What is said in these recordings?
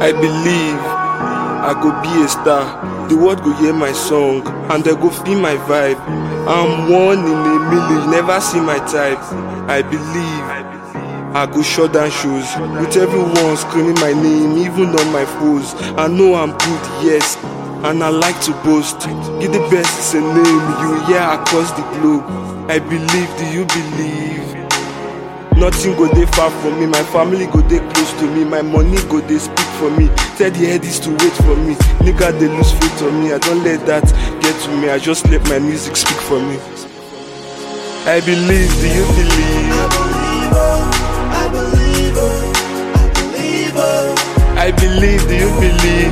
I believe I go be a star. The world go hear my song and they go feel my vibe. I'm one in a million, never see my type. I believe I go shut down shows with everyone screaming my name, even on my foes. I know I'm good, yes, and I like to boast. Give the best is a name you hear across the globe. I believe, do you believe? Nothing go dey far from me, my family go dey close to me, my money go dey speak for me. Tell the headies to wait for me, nigga they lose faith on me. I don't let that get to me, I just let my music speak for me. I believe, do you believe? I believe, I believe, I believe, do you believe?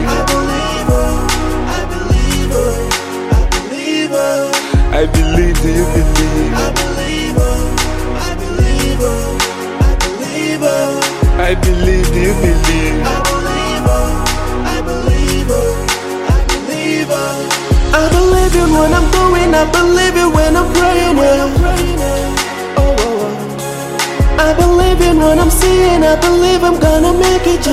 I believe, I believe, I believe, do you believe? I believe, I believe, I believe, I believe, do you believe? I believe, I believe, I believe it when I'm going, I believe it when I'm praying, I believe it when I'm seeing, I believe I'm gonna make it,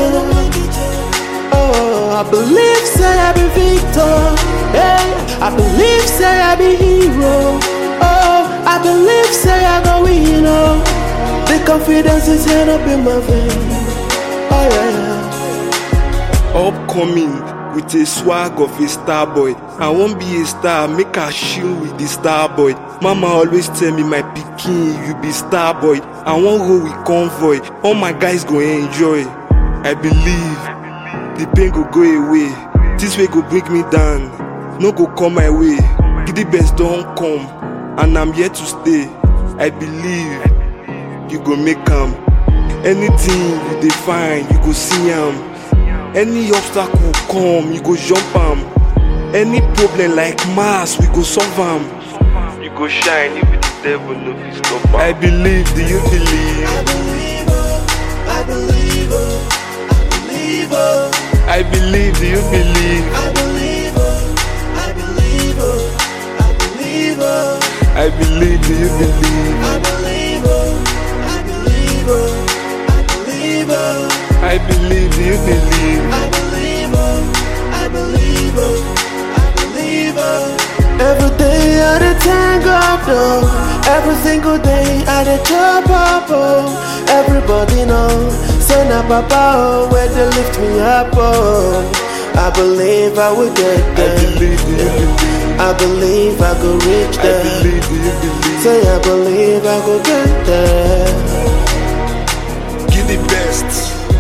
Oh, I believe, say I be victor, hey, I believe, say I be hero, oh, I believe, say I go win, the confidence is head up in my veins, oh yeah. Upcoming with a swag of a star boy. I won't be a star, make a chill with the star boy. Mama always tell me, my pikin, you be star boy. I won't go with convoy, all my guys go enjoy. I believe the pain go go away, this way go bring me down, no go come my way. The best don't come, and I'm here to stay. I believe you go make 'em. Anything you define, you go see 'em. Any obstacle come, you go jump 'em. Any problem like Mars, we go solve 'em. You go shine, even the devil no fit stop 'em. I believe, do you believe? I believe, I believe, I believe, I believe, do you believe? I believe, I believe, I believe, I believe, do you believe? I believe, I believe, I believe, I believe, do you believe? I believe, I believe, I believe. Every day I dey thank God, every single day I dey chop up, everybody know, say na Papa, where they lift me up, I believe I will get I there. believe, do you believe? I believe I go reach I there. believe, do you believe? Say I believe I go get there. Give the best.